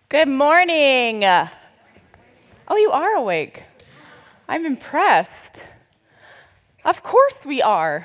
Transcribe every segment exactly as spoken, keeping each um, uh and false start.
Good morning. Oh, you are awake. I'm impressed. Of course we are.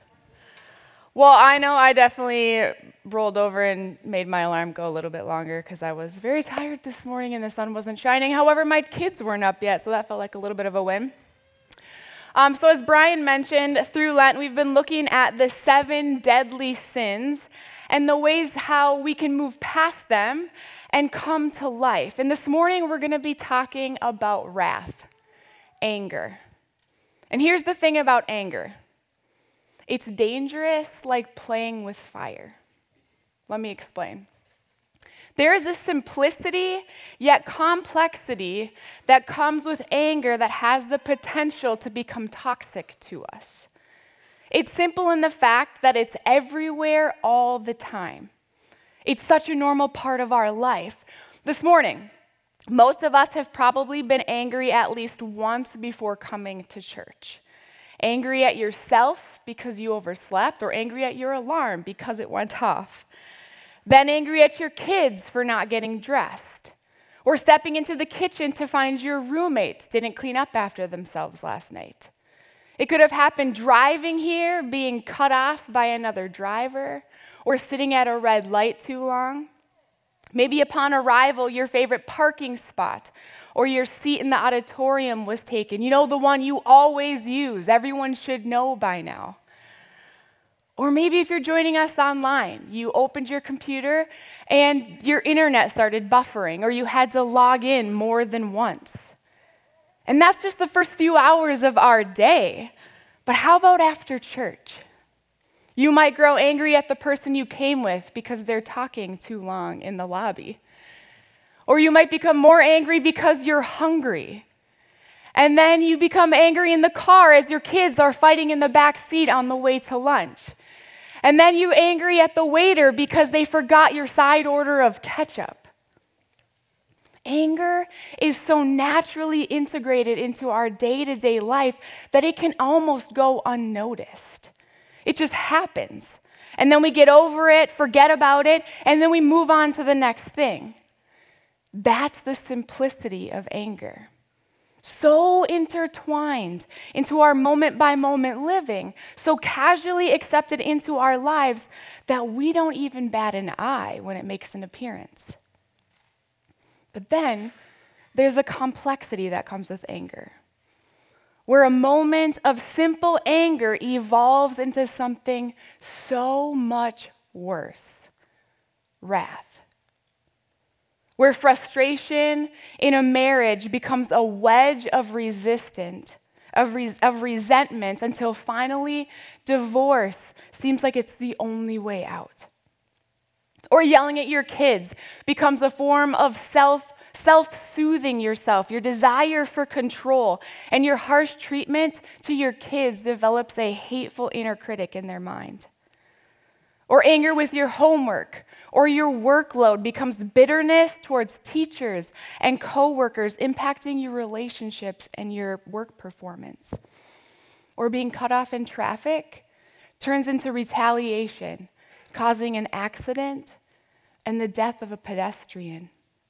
Well, I know I definitely rolled over and made my alarm go a little bit longer because I was very tired this morning and the sun wasn't shining. However, my kids weren't up yet, so that felt like a little bit of a win. Um, so as Brian mentioned, through Lent, we've been looking at the seven deadly sins and the ways how we can move past them and come to life. And this morning, we're going to be talking about wrath, anger. And here's the thing about anger. It's dangerous like playing with fire. Let me explain. There is a simplicity, yet complexity that comes with anger that has the potential to become toxic to us. It's simple in the fact that it's everywhere all the time. It's such a normal part of our life. This morning, most of us have probably been angry at least once before coming to church. Angry at yourself because you overslept, or angry at your alarm because it went off. Then angry at your kids for not getting dressed, or stepping into the kitchen to find your roommates didn't clean up after themselves last night. It could have happened driving here, being cut off by another driver, or sitting at a red light too long. Maybe upon arrival, your favorite parking spot or your seat in the auditorium was taken. You know, the one you always use. Everyone should know by now. Or maybe if you're joining us online, you opened your computer and your internet started buffering, or you had to log in more than once. And that's just the first few hours of our day. But how about after church? You might grow angry at the person you came with because they're talking too long in the lobby. Or you might become more angry because you're hungry. And then you become angry in the car as your kids are fighting in the back seat on the way to lunch. And then you're angry at the waiter because they forgot your side order of ketchup. Anger is so naturally integrated into our day-to-day life that it can almost go unnoticed. It just happens. And then we get over it, forget about it, and then we move on to the next thing. That's the simplicity of anger. So intertwined into our moment-by-moment living, so casually accepted into our lives that we don't even bat an eye when it makes an appearance. But then there's a complexity that comes with anger, where a moment of simple anger evolves into something so much worse, wrath. Where frustration in a marriage becomes a wedge of resistance, of, re- of resentment, until finally divorce seems like it's the only way out. Or yelling at your kids becomes a form of self self-soothing yourself, your desire for control, and your harsh treatment to your kids develops a hateful inner critic in their mind. Or anger with your homework or your workload becomes bitterness towards teachers and coworkers, impacting your relationships and your work performance. Or being cut off in traffic turns into retaliation, causing an accident and the death of a pedestrian.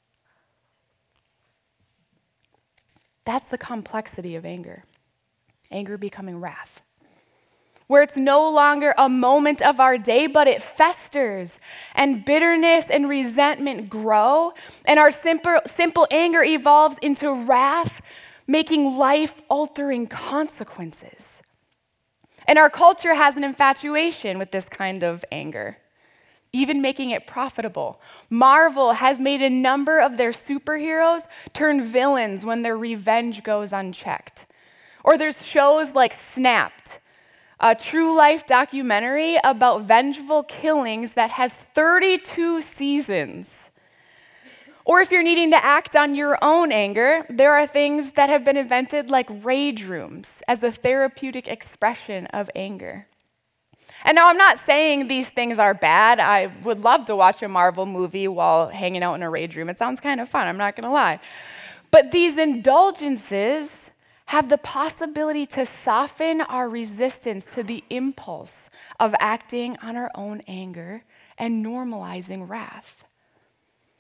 That's the complexity of anger. Anger becoming wrath. Where it's no longer a moment of our day, but it festers, and bitterness and resentment grow, and our simple, simple anger evolves into wrath, making life-altering consequences. And our culture has an infatuation with this kind of anger, even making it profitable. Marvel has made a number of their superheroes turn villains when their revenge goes unchecked. Or there's shows like Snapped, a true life documentary about vengeful killings that has thirty-two seasons. Or if you're needing to act on your own anger, there are things that have been invented like rage rooms as a therapeutic expression of anger. And now I'm not saying these things are bad. I would love to watch a Marvel movie while hanging out in a rage room. It sounds kind of fun, I'm not going to lie. But these indulgences have the possibility to soften our resistance to the impulse of acting on our own anger and normalizing wrath.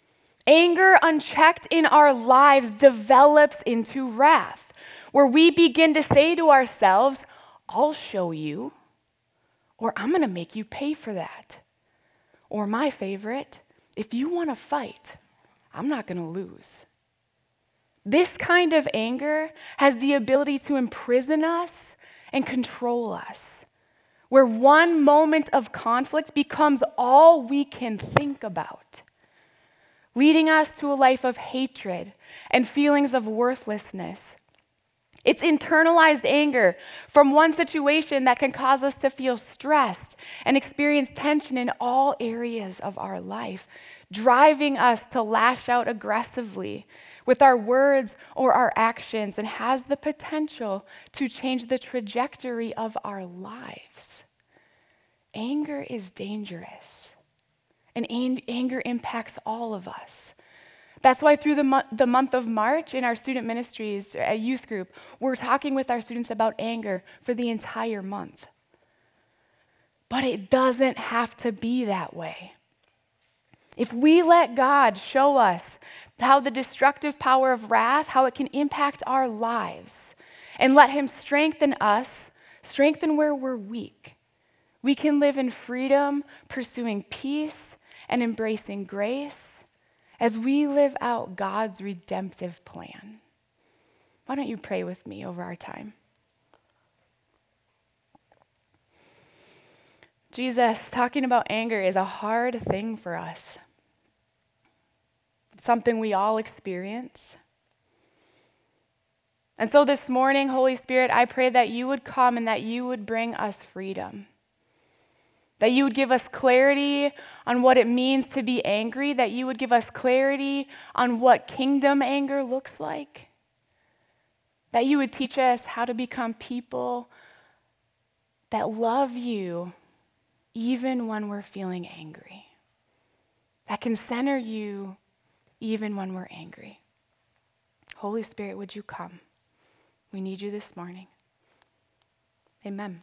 Anger unchecked in our lives develops into wrath, where we begin to say to ourselves, I'll show you, or I'm going to make you pay for that. Or my favorite, if you want to fight, I'm not going to lose. This kind of anger has the ability to imprison us and control us, where one moment of conflict becomes all we can think about, leading us to a life of hatred and feelings of worthlessness. It's internalized anger from one situation that can cause us to feel stressed and experience tension in all areas of our life, driving us to lash out aggressively with our words or our actions, and has the potential to change the trajectory of our lives. Anger is dangerous, and ang- anger impacts all of us. That's why through the, mo- the month of March in our student ministries, a youth group, we're talking with our students about anger for the entire month. But it doesn't have to be that way. If we let God show us how the destructive power of wrath, how it can impact our lives, and let him strengthen us, strengthen where we're weak, we can live in freedom, pursuing peace and embracing grace as we live out God's redemptive plan. Why don't you pray with me over our time? Jesus, talking about anger is a hard thing for us. It's something we all experience. And so this morning, Holy Spirit, I pray that you would come and that you would bring us freedom. That you would give us clarity on what it means to be angry, that you would give us clarity on what kingdom anger looks like, that you would teach us how to become people that love you even when we're feeling angry, that can center you even when we're angry. Holy Spirit, would you come? We need you this morning. Amen.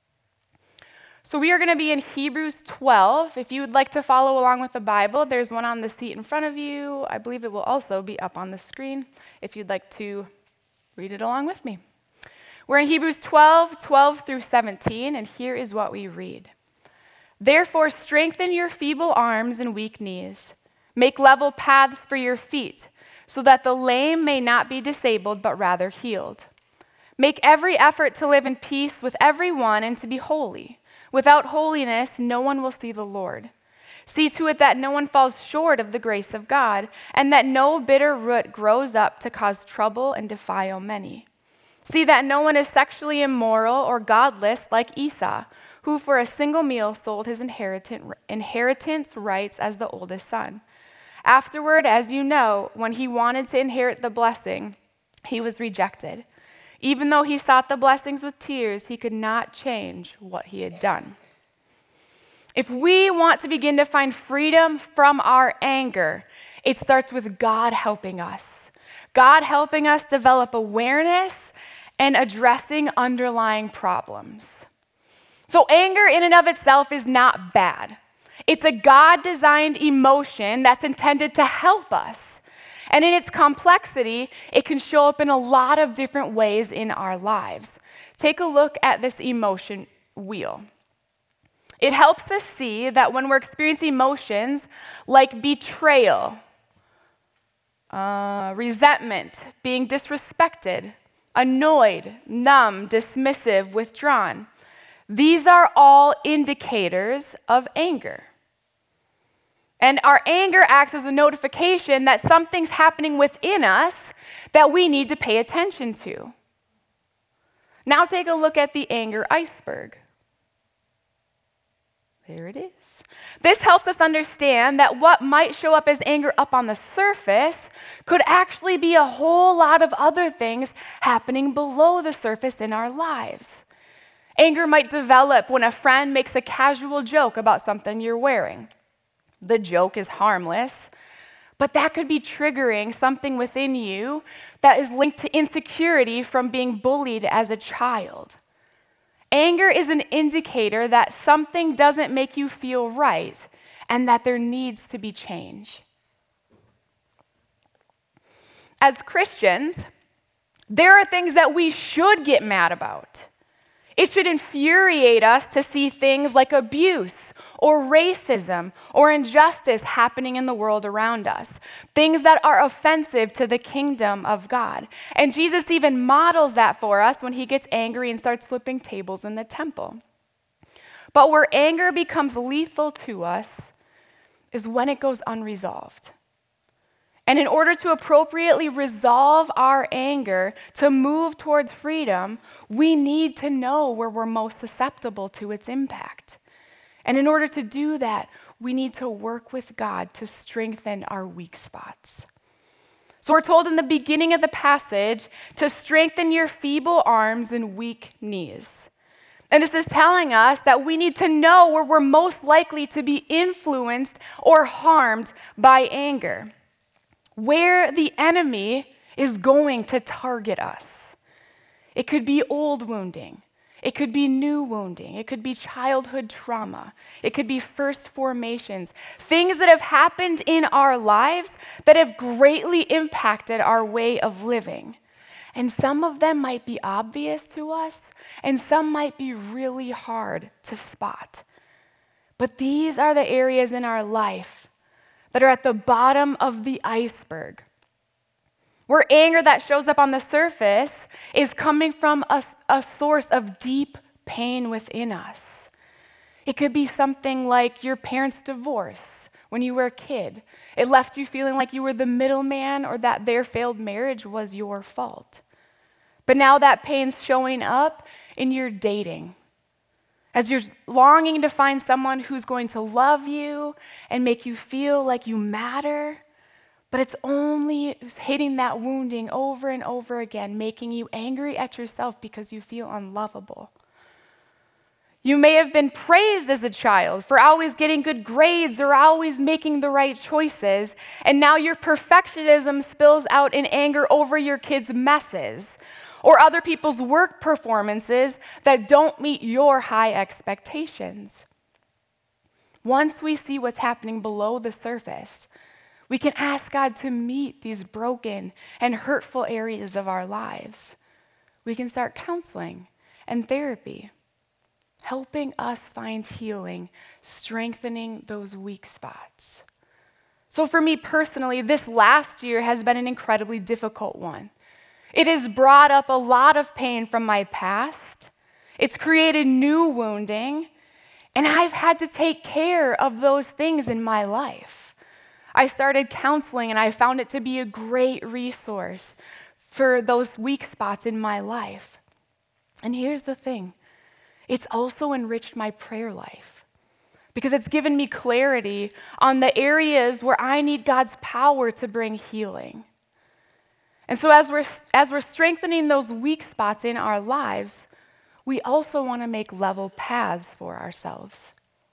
So we are going to be in Hebrews twelve. If you would like to follow along with the Bible, there's one on the seat in front of you. I believe it will also be up on the screen if you'd like to read it along with me. We're in Hebrews twelve, twelve through seventeen, and here is what we read. Therefore, strengthen your feeble arms and weak knees. Make level paths for your feet, so that the lame may not be disabled, but rather healed. Make every effort to live in peace with everyone and to be holy. Without holiness, no one will see the Lord. See to it that no one falls short of the grace of God, and that no bitter root grows up to cause trouble and defile many. See that no one is sexually immoral or godless like Esau, who for a single meal sold his inheritance rights as the oldest son. Afterward, as you know, when he wanted to inherit the blessing, he was rejected. Even though he sought the blessings with tears, he could not change what he had done. If we want to begin to find freedom from our anger, it starts with God helping us. God helping us develop awareness and addressing underlying problems. So anger in and of itself is not bad. It's a God-designed emotion that's intended to help us. And in its complexity, it can show up in a lot of different ways in our lives. Take a look at this emotion wheel. It helps us see that when we're experiencing emotions like betrayal, uh, resentment, being disrespected, annoyed, numb, dismissive, withdrawn, these are all indicators of anger. And our anger acts as a notification that something's happening within us that we need to pay attention to. Now take a look at the anger iceberg. There it is. This helps us understand that what might show up as anger up on the surface could actually be a whole lot of other things happening below the surface in our lives. Anger might develop when a friend makes a casual joke about something you're wearing. The joke is harmless, but that could be triggering something within you that is linked to insecurity from being bullied as a child. Anger is an indicator that something doesn't make you feel right and that there needs to be change. As Christians, there are things that we should get mad about. It should infuriate us to see things like abuse or racism or injustice happening in the world around us, things that are offensive to the kingdom of God. And Jesus even models that for us when he gets angry and starts flipping tables in the temple. But where anger becomes lethal to us is when it goes unresolved. And in order to appropriately resolve our anger, to move towards freedom, we need to know where we're most susceptible to its impact. And in order to do that, we need to work with God to strengthen our weak spots. So we're told in the beginning of the passage to strengthen your feeble arms and weak knees. And this is telling us that we need to know where we're most likely to be influenced or harmed by anger, where the enemy is going to target us. It could be old wounding. It could be new wounding. It could be childhood trauma. It could be first formations, things that have happened in our lives that have greatly impacted our way of living. And some of them might be obvious to us, and some might be really hard to spot. But these are the areas in our life that are at the bottom of the iceberg, where anger that shows up on the surface is coming from a, a source of deep pain within us. It could be something like your parents' divorce when you were a kid. It left you feeling like you were the middleman or that their failed marriage was your fault. But now that pain's showing up in your dating, as you're longing to find someone who's going to love you and make you feel like you matter, but it's only hitting that wounding over and over again, making you angry at yourself because you feel unlovable. You may have been praised as a child for always getting good grades or always making the right choices, and now your perfectionism spills out in anger over your kids' messes or other people's work performances that don't meet your high expectations. Once we see what's happening below the surface, we can ask God to meet these broken and hurtful areas of our lives. We can start counseling and therapy, helping us find healing, strengthening those weak spots. So for me personally, this last year has been an incredibly difficult one. It has brought up a lot of pain from my past. It's created new wounding, and I've had to take care of those things in my life. I started counseling, and I found it to be a great resource for those weak spots in my life. And here's the thing. It's also enriched my prayer life because it's given me clarity on the areas where I need God's power to bring healing. And so as we're, as we're strengthening those weak spots in our lives, we also want to make level paths for ourselves.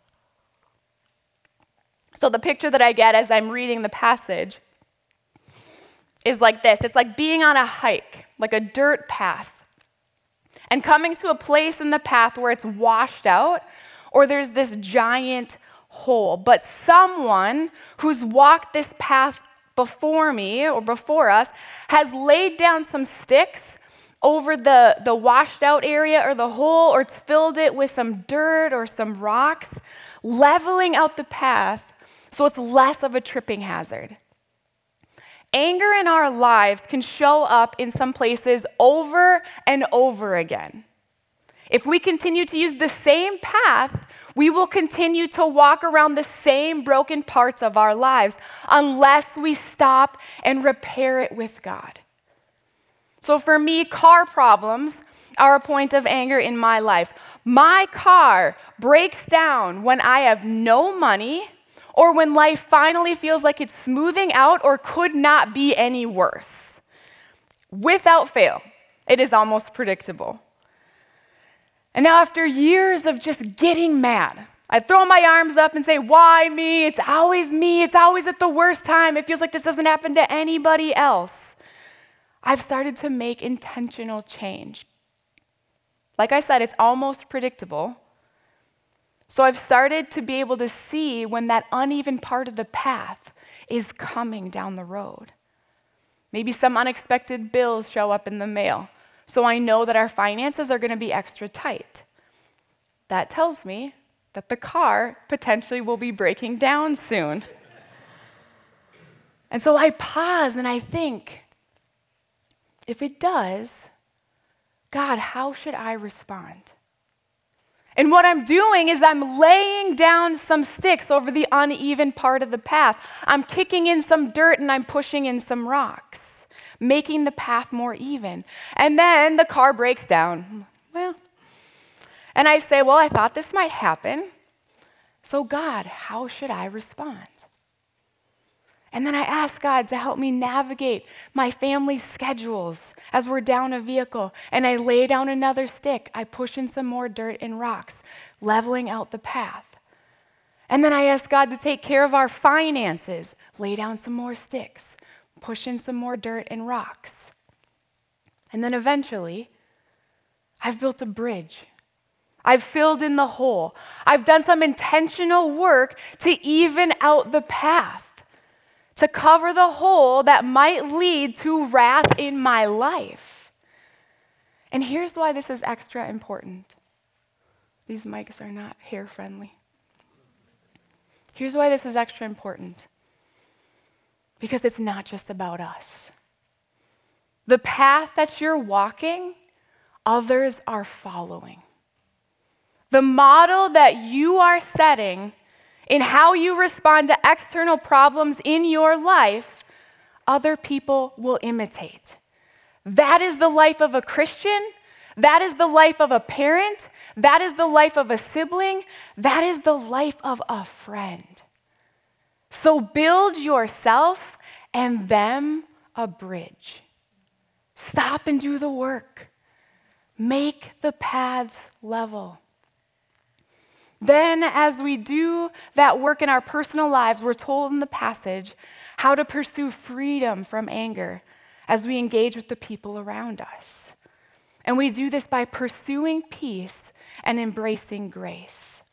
So the picture that I get as I'm reading the passage is like this. It's like being on a hike, like a dirt path, and coming to a place in the path where it's washed out, or there's this giant hole. But someone who's walked this path before me or before us has laid down some sticks over the, the washed out area or the hole, or it's filled it with some dirt or some rocks, leveling out the path so it's less of a tripping hazard. Anger in our lives can show up in some places over and over again. If we continue to use the same path, we will continue to walk around the same broken parts of our lives unless we stop and repair it with God. So for me, car problems are a point of anger in my life. My car breaks down when I have no money or when life finally feels like it's smoothing out or could not be any worse. Without fail, it is almost predictable. And now after years of just getting mad, I throw my arms up and say, why me? It's always me. It's always at the worst time. It feels like this doesn't happen to anybody else. I've started to make intentional change. Like I said, it's almost predictable. So I've started to be able to see when that uneven part of the path is coming down the road. Maybe some unexpected bills show up in the mail. So I know that our finances are going to be extra tight. That tells me that the car potentially will be breaking down soon. And so I pause and I think, if it does, God, how should I respond? And what I'm doing is I'm laying down some sticks over the uneven part of the path. I'm kicking in some dirt and I'm pushing in some rocks, making the path more even. And then the car breaks down. Well, and I say, well, I thought this might happen. So God, how should I respond? And then I ask God to help me navigate my family's schedules as we're down a vehicle. And I lay down another stick. I push in some more dirt and rocks, leveling out the path. And then I ask God to take care of our finances. Lay down some more sticks, push in some more dirt and rocks. And then eventually, I've built a bridge. I've filled in the hole. I've done some intentional work to even out the path, to cover the hole that might lead to wrath in my life. And here's why this is extra important. These mics are not hair friendly. Here's why this is extra important. Because it's not just about us. The path that you're walking, others are following. The model that you are setting in how you respond to external problems in your life, other people will imitate. That is the life of a Christian. That is the life of a parent. That is the life of a sibling. That is the life of a friend. So build yourself and them a bridge. Stop and do the work. Make the paths level. Then, as we do that work in our personal lives, we're told in the passage how to pursue freedom from anger as we engage with the people around us. And we do this by pursuing peace and embracing grace.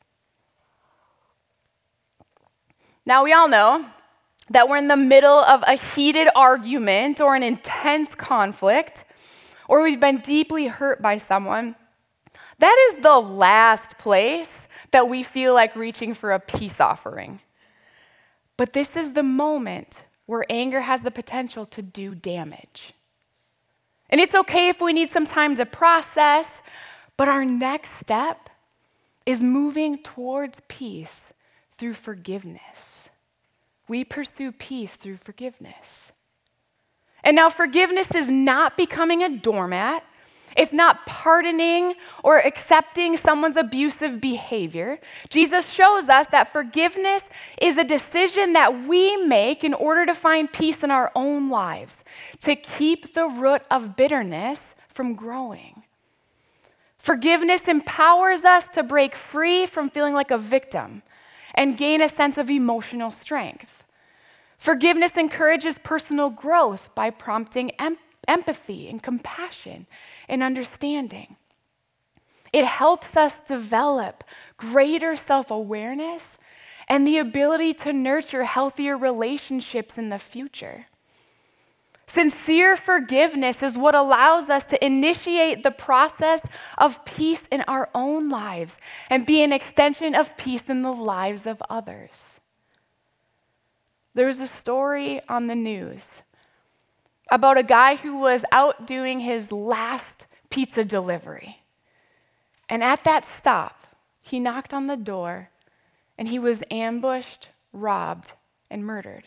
Now, we all know that we're in the middle of a heated argument or an intense conflict, or we've been deeply hurt by someone. That is the last place that we feel like reaching for a peace offering. But this is the moment where anger has the potential to do damage. And it's okay if we need some time to process, but our next step is moving towards peace through forgiveness. We pursue peace through forgiveness. And now forgiveness is not becoming a doormat. It's not pardoning or accepting someone's abusive behavior. Jesus shows us that forgiveness is a decision that we make in order to find peace in our own lives, to keep the root of bitterness from growing. Forgiveness empowers us to break free from feeling like a victim and gain a sense of emotional strength. Forgiveness encourages personal growth by prompting em- empathy and compassion and understanding. It helps us develop greater self-awareness and the ability to nurture healthier relationships in the future. Sincere forgiveness is what allows us to initiate the process of peace in our own lives and be an extension of peace in the lives of others. There's a story on the news about a guy who was out doing his last pizza delivery. And at that stop, he knocked on the door and he was ambushed, robbed, and murdered.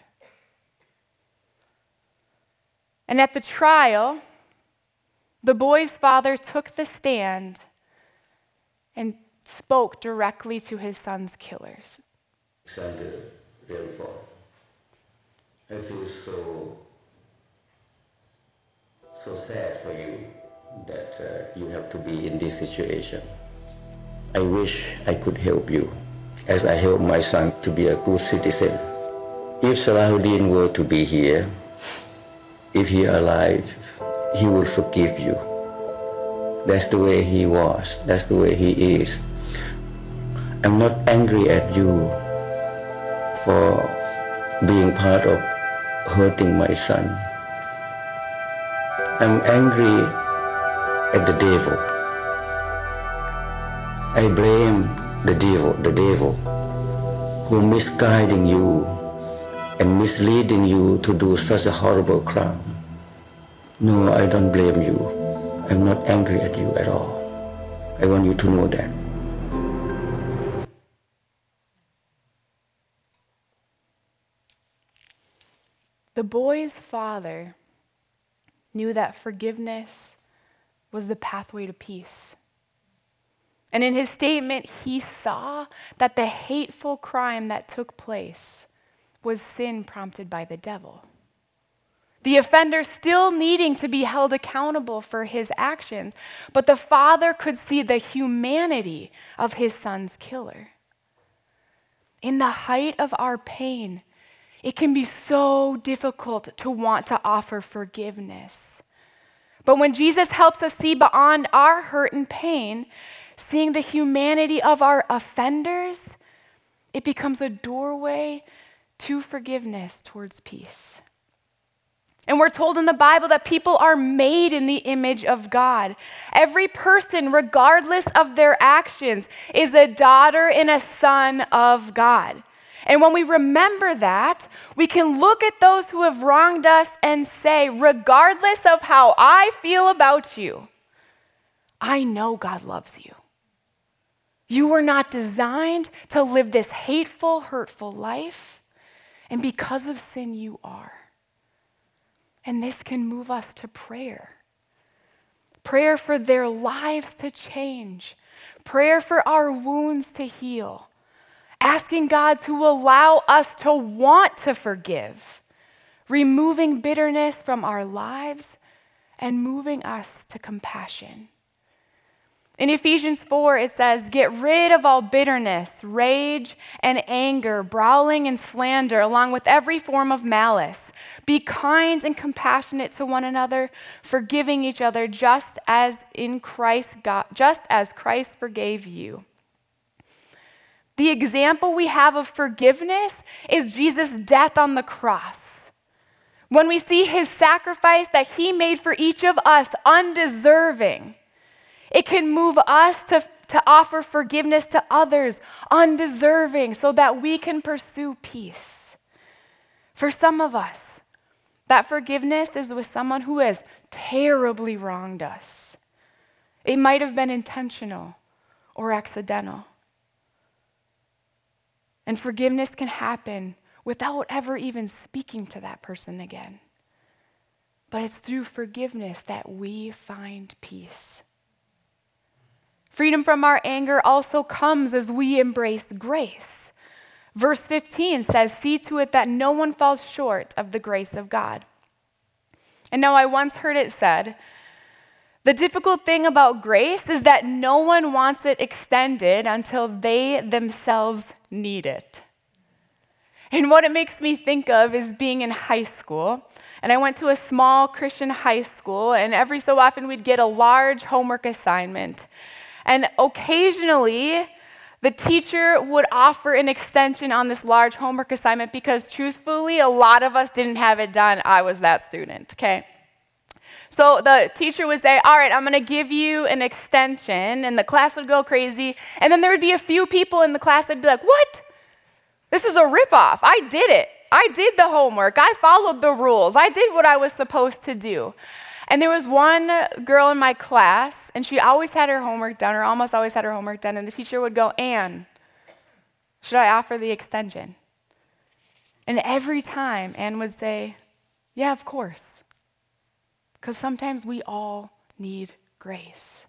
And at the trial, the boy's father took the stand and spoke directly to his son's killers. Alexander Relford, I feel so so sad for you that uh, you have to be in this situation. I wish I could help you as I help my son to be a good citizen. If Salahuddin were to be here, if he alive, he would forgive you. That's the way he was. That's the way he is. I'm not angry at you for being part of hurting my son. I'm angry at the devil. I blame the devil, the devil who misguiding you and misleading you to do such a horrible crime. No, I don't blame you. I'm not angry at you at all. I want you to know that. The boy's father knew that forgiveness was the pathway to peace. And in his statement, he saw that the hateful crime that took place was sin prompted by the devil. The offender still needing to be held accountable for his actions, but the father could see the humanity of his son's killer. In the height of our pain, it can be so difficult to want to offer forgiveness. But when Jesus helps us see beyond our hurt and pain, seeing the humanity of our offenders, it becomes a doorway to forgiveness towards peace. And we're told in the Bible that people are made in the image of God. Every person, regardless of their actions, is a daughter and a son of God. And when we remember that, we can look at those who have wronged us and say, regardless of how I feel about you, I know God loves you. You were not designed to live this hateful, hurtful life, and because of sin, you are. And this can move us to prayer. Prayer for their lives to change. Prayer for our wounds to heal. Asking God to allow us to want to forgive. Removing bitterness from our lives and moving us to compassion. In Ephesians four, it says, get rid of all bitterness, rage, and anger, brawling and slander, along with every form of malice. Be kind and compassionate to one another, forgiving each other just as in Christ God, just as Christ forgave you. The example we have of forgiveness is Jesus' death on the cross. When we see his sacrifice that he made for each of us, undeserving, it can move us to, to offer forgiveness to others, undeserving, so that we can pursue peace. For some of us, that forgiveness is with someone who has terribly wronged us. It might have been intentional or accidental. And forgiveness can happen without ever even speaking to that person again. But it's through forgiveness that we find peace. Freedom from our anger also comes as we embrace grace. Verse fifteen says, see to it that no one falls short of the grace of God. And now I once heard it said, the difficult thing about grace is that no one wants it extended until they themselves need it. And what it makes me think of is being in high school. And I went to a small Christian high school, and every so often we'd get a large homework assignment. And occasionally, the teacher would offer an extension on this large homework assignment because truthfully, a lot of us didn't have it done. I was that student, okay? So the teacher would say, all right, I'm going to give you an extension, and the class would go crazy. And then there would be a few people in the class that would be like, what? This is a ripoff. I did it. I did the homework. I followed the rules. I did what I was supposed to do. And there was one girl in my class, and she always had her homework done, or almost always had her homework done, and the teacher would go, Anne, should I offer the extension? And every time, Anne would say, yeah, of course. Because sometimes we all need grace.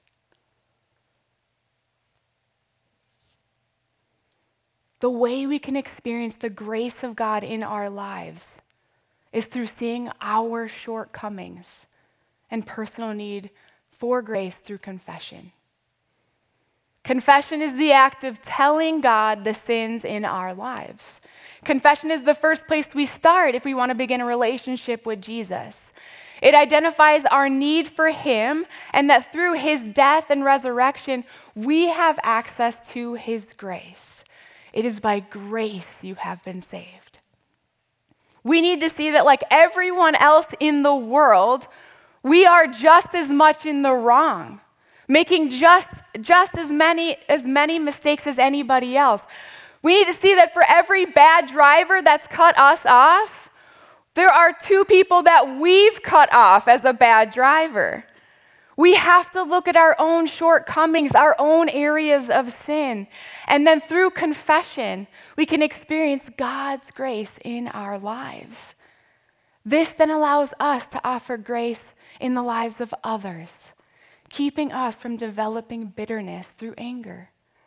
The way we can experience the grace of God in our lives is through seeing our shortcomings and personal need for grace through confession. Confession is the act of telling God the sins in our lives. Confession is the first place we start if we want to begin a relationship with Jesus. It identifies our need for him and that through his death and resurrection, we have access to his grace. It is by grace you have been saved. We need to see that like everyone else in the world, We are just as much in the wrong, making just, just as many, as many mistakes as anybody else. We need to see that for every bad driver that's cut us off, there are two people that we've cut off as a bad driver. We have to look at our own shortcomings, our own areas of sin. And then through confession, we can experience God's grace in our lives. This then allows us to offer grace in the lives of others, keeping us from developing bitterness through anger.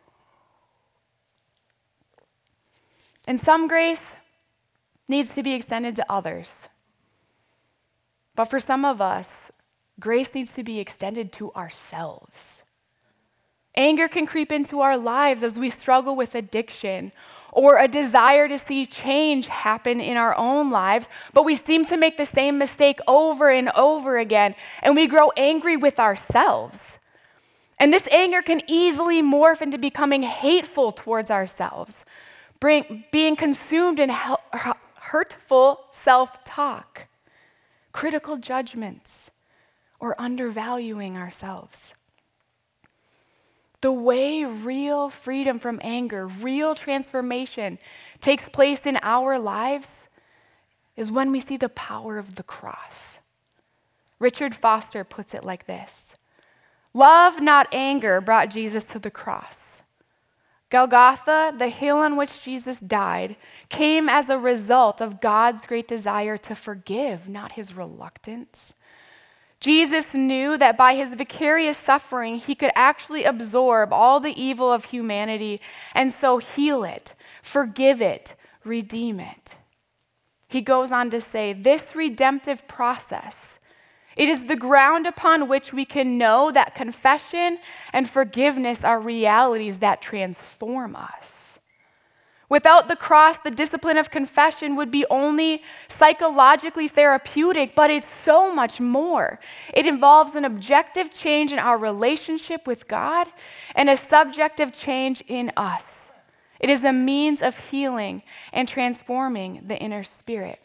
And some grace needs to be extended to others. But for some of us, grace needs to be extended to ourselves. Anger can creep into our lives as we struggle with addiction or a desire to see change happen in our own lives, but we seem to make the same mistake over and over again, and we grow angry with ourselves. And this anger can easily morph into becoming hateful towards ourselves, bring, being consumed in hurtful self-talk, critical judgments, or undervaluing ourselves. The way real freedom from anger, real transformation takes place in our lives is when we see the power of the cross. Richard Foster puts it like this: love, not anger, brought Jesus to the cross. Golgotha, the hill on which Jesus died, came as a result of God's great desire to forgive, not his reluctance. Jesus knew that by his vicarious suffering, he could actually absorb all the evil of humanity and so heal it, forgive it, redeem it. He goes on to say, this redemptive process, it is the ground upon which we can know that confession and forgiveness are realities that transform us. Without the cross, the discipline of confession would be only psychologically therapeutic, but it's so much more. It involves an objective change in our relationship with God and a subjective change in us. It is a means of healing and transforming the inner spirit.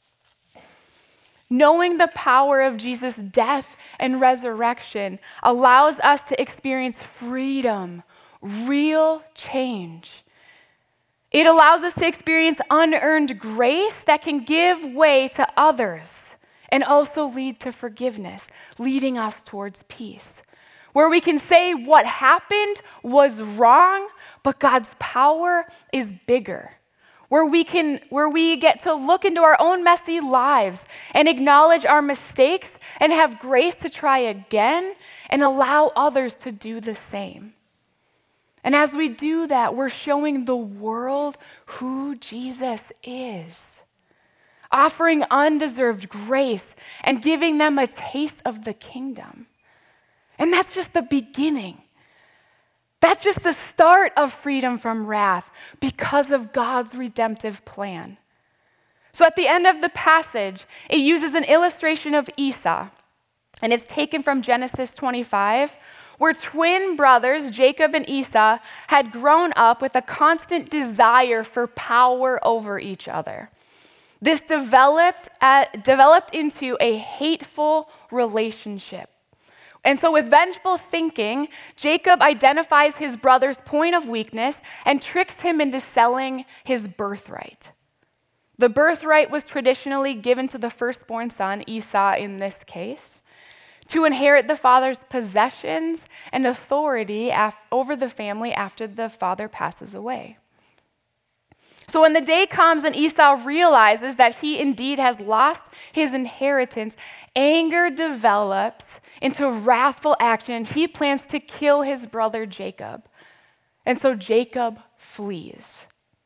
Knowing the power of Jesus' death and resurrection allows us to experience freedom, real change. It allows us to experience unearned grace that can give way to others and also lead to forgiveness, leading us towards peace, where we can say what happened was wrong, but God's power is bigger, where we can, where we get to look into our own messy lives and acknowledge our mistakes and have grace to try again and allow others to do the same. And as we do that, we're showing the world who Jesus is, offering undeserved grace and giving them a taste of the kingdom. And that's just the beginning. That's just the start of freedom from wrath because of God's redemptive plan. So at the end of the passage, it uses an illustration of Esau, and it's taken from Genesis twenty-five, where twin brothers, Jacob and Esau, had grown up with a constant desire for power over each other. This developed, at, developed into a hateful relationship. And so with vengeful thinking, Jacob identifies his brother's point of weakness and tricks him into selling his birthright. The birthright was traditionally given to the firstborn son, Esau in this case, to inherit the father's possessions and authority af- over the family after the father passes away. So when the day comes and Esau realizes that he indeed has lost his inheritance, anger develops into wrathful action, and he plans to kill his brother Jacob. And so Jacob flees.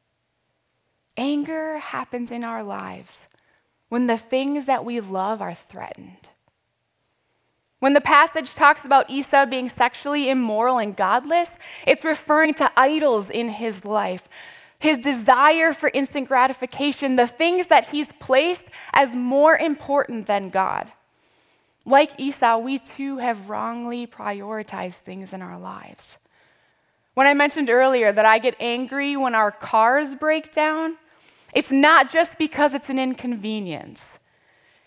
Anger happens in our lives when the things that we love are threatened. When the passage talks about Esau being sexually immoral and godless, it's referring to idols in his life, his desire for instant gratification, the things that he's placed as more important than God. Like Esau, we too have wrongly prioritized things in our lives. When I mentioned earlier that I get angry when our cars break down, it's not just because it's an inconvenience.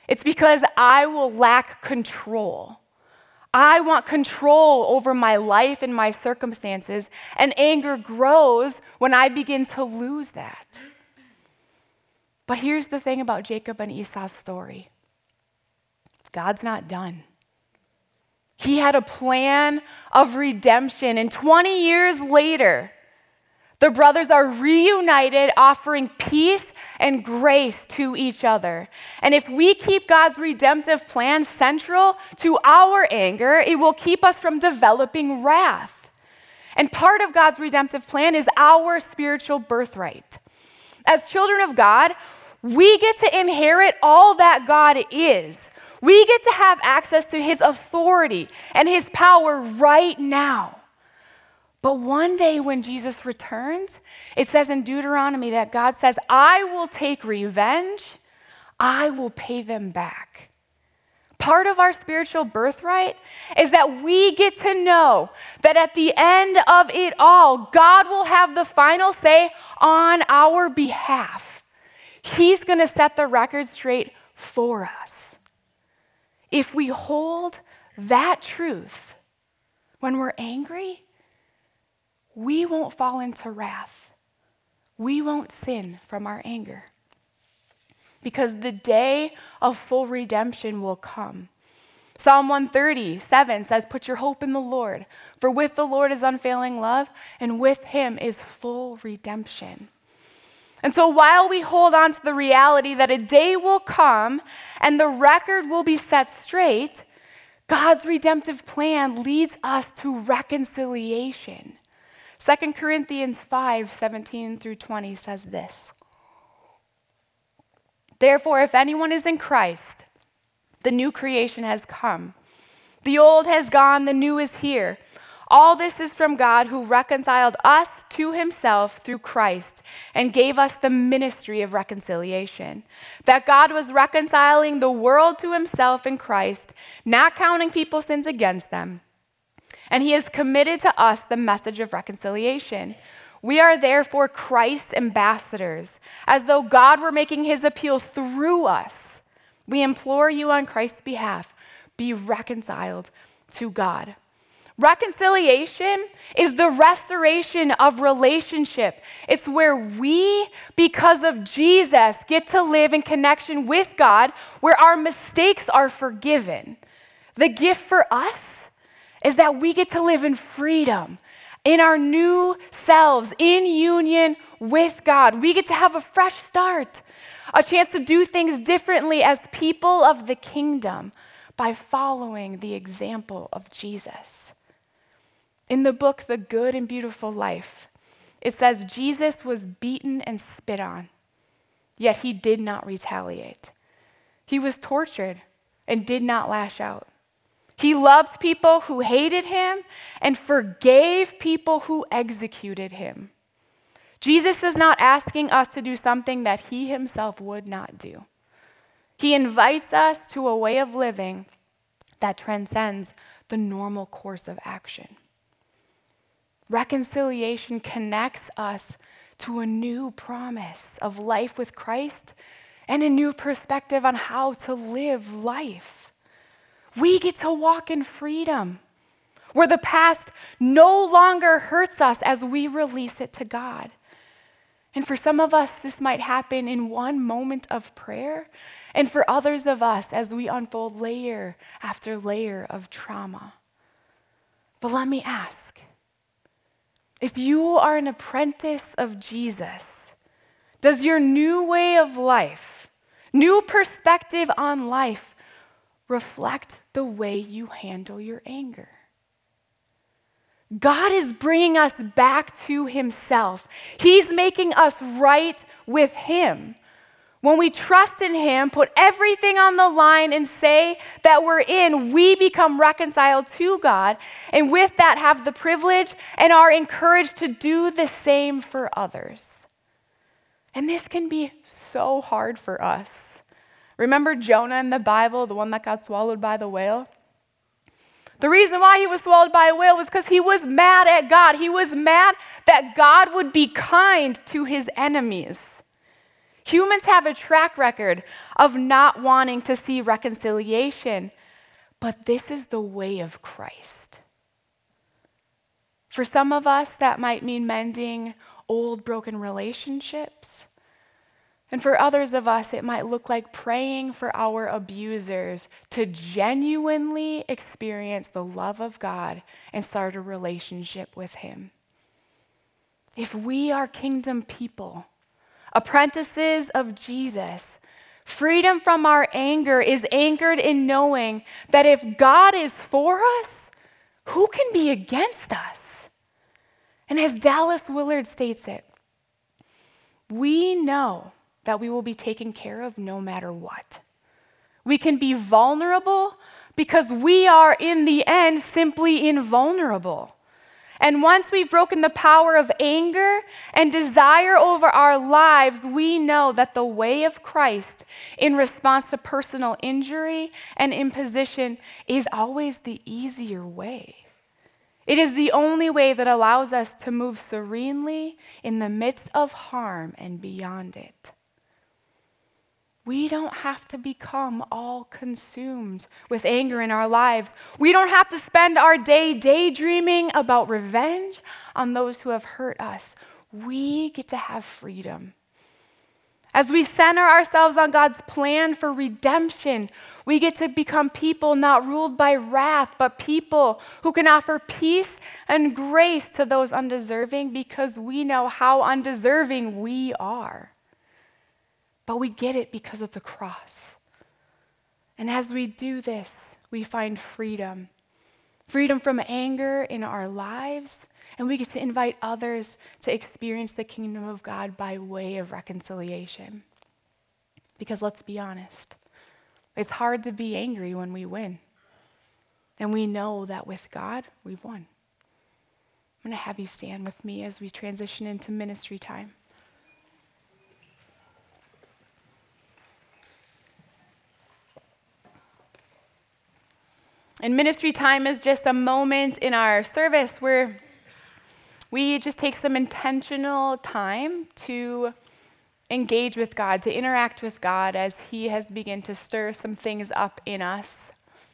It's because I will lack control. I want control over my life and my circumstances, and anger grows when I begin to lose that. But here's the thing about Jacob and Esau's story. God's not done. He had a plan of redemption, and twenty years later, the brothers are reunited, offering peace and grace to each other. And if we keep God's redemptive plan central to our anger, it will keep us from developing wrath. And part of God's redemptive plan is our spiritual birthright. As children of God, we get to inherit all that God is. We get to have access to his authority and his power right now. But one day when Jesus returns, it says in Deuteronomy that God says, I will take revenge, I will pay them back. Part of our spiritual birthright is that we get to know that at the end of it all, God will have the final say on our behalf. He's going to set the record straight for us. If we hold that truth when we're angry, we won't fall into wrath. We won't sin from our anger. Because the day of full redemption will come. Psalm one thirty-seven says, put your hope in the Lord, for with the Lord is unfailing love, and with him is full redemption. And so while we hold on to the reality that a day will come and the record will be set straight, God's redemptive plan leads us to reconciliation. Second Corinthians five, seventeen through twenty says this. Therefore, if anyone is in Christ, the new creation has come. The old has gone, the new is here. All this is from God, who reconciled us to himself through Christ and gave us the ministry of reconciliation. That God was reconciling the world to himself in Christ, not counting people's sins against them. And he has committed to us the message of reconciliation. We are therefore Christ's ambassadors, as though God were making his appeal through us. We implore you on Christ's behalf, be reconciled to God. Reconciliation is the restoration of relationship. It's where we, because of Jesus, get to live in connection with God, where our mistakes are forgiven. The gift for us is that we get to live in freedom, in our new selves, in union with God. We get to have a fresh start, a chance to do things differently as people of the kingdom by following the example of Jesus. In the book, The Good and Beautiful Life, it says Jesus was beaten and spit on, yet he did not retaliate. He was tortured and did not lash out. He loved people who hated him and forgave people who executed him. Jesus is not asking us to do something that he himself would not do. He invites us to a way of living that transcends the normal course of action. Reconciliation connects us to a new promise of life with Christ and a new perspective on how to live life. We get to walk in freedom, where the past no longer hurts us as we release it to God. And for some of us, this might happen in one moment of prayer, and for others of us as we unfold layer after layer of trauma. But let me ask, if you are an apprentice of Jesus, does your new way of life, new perspective on life, reflect the way you handle your anger? God is bringing us back to himself. He's making us right with him. When we trust in him, put everything on the line and say that we're in, we become reconciled to God, and with that have the privilege and are encouraged to do the same for others. And this can be so hard for us. Remember Jonah in the Bible, the one that got swallowed by the whale? The reason why he was swallowed by a whale was because he was mad at God. He was mad that God would be kind to his enemies. Humans have a track record of not wanting to see reconciliation, but this is the way of Christ. For some of us, that might mean mending old broken relationships. And for others of us, it might look like praying for our abusers to genuinely experience the love of God and start a relationship with Him. If we are kingdom people, apprentices of Jesus, freedom from our anger is anchored in knowing that if God is for us, who can be against us? And as Dallas Willard states it, we know that we will be taken care of no matter what. We can be vulnerable because we are, in the end, simply invulnerable. And once we've broken the power of anger and desire over our lives, we know that the way of Christ in response to personal injury and imposition is always the easier way. It is the only way that allows us to move serenely in the midst of harm and beyond it. We don't have to become all consumed with anger in our lives. We don't have to spend our day daydreaming about revenge on those who have hurt us. We get to have freedom. As we center ourselves on God's plan for redemption, we get to become people not ruled by wrath, but people who can offer peace and grace to those undeserving because we know how undeserving we are. But we get it because of the cross. And as we do this, we find freedom. Freedom from anger in our lives, and we get to invite others to experience the kingdom of God by way of reconciliation. Because let's be honest, it's hard to be angry when we win. And we know that with God, we've won. I'm going to have you stand with me as we transition into ministry time. And ministry time is just a moment in our service where we just take some intentional time to engage with God, to interact with God as He has begun to stir some things up in us.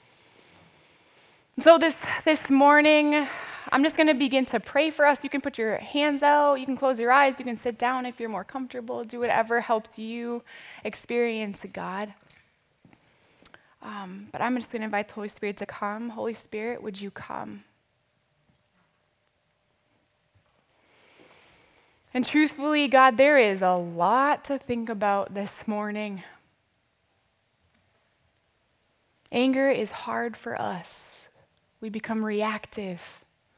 So this, this morning, I'm just going to begin to pray for us. You can put your hands out, you can close your eyes, you can sit down if you're more comfortable, do whatever helps you experience God. Um, but I'm just going to invite the Holy Spirit to come. Holy Spirit, would you come? And truthfully, God, there is a lot to think about this morning. Anger is hard for us. We become reactive.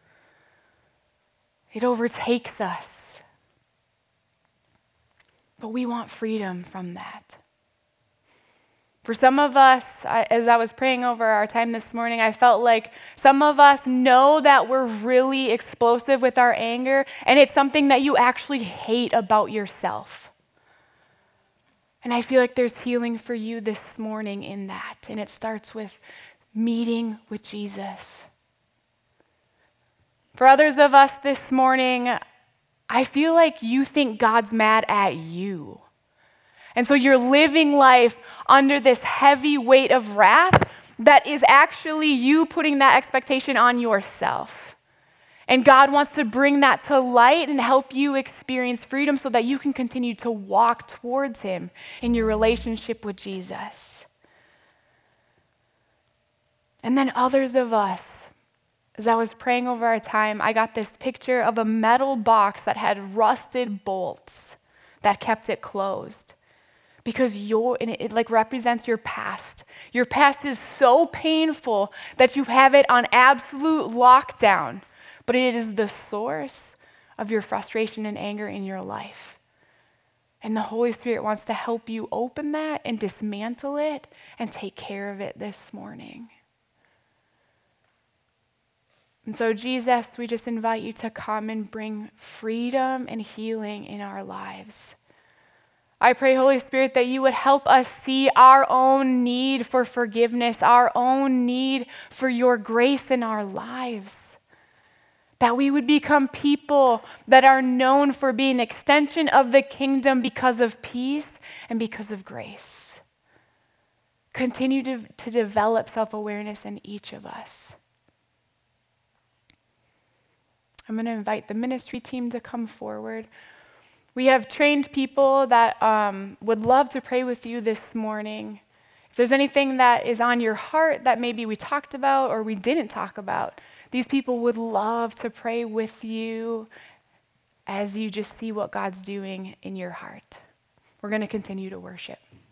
It overtakes us. But we want freedom from that. For some of us, I, as I was praying over our time this morning, I felt like some of us know that we're really explosive with our anger, and it's something that you actually hate about yourself. And I feel like there's healing for you this morning in that, and it starts with meeting with Jesus. For others of us this morning, I feel like you think God's mad at you. And so you're living life under this heavy weight of wrath that is actually you putting that expectation on yourself. And God wants to bring that to light and help you experience freedom so that you can continue to walk towards Him in your relationship with Jesus. And then others of us, as I was praying over our time, I got this picture of a metal box that had rusted bolts that kept it closed. Because your and it, it like represents your past. Your past is so painful that you have it on absolute lockdown, but it is the source of your frustration and anger in your life. And the Holy Spirit wants to help you open that and dismantle it and take care of it this morning. And so, Jesus, we just invite you to come and bring freedom and healing in our lives. I pray, Holy Spirit, that you would help us see our own need for forgiveness, our own need for your grace in our lives. That we would become people that are known for being an extension of the kingdom because of peace and because of grace. Continue to, to develop self-awareness in each of us. I'm going to invite the ministry team to come forward. We have trained people that um, would love to pray with you this morning. If there's anything that is on your heart that maybe we talked about or we didn't talk about, these people would love to pray with you as you just see what God's doing in your heart. We're going to continue to worship.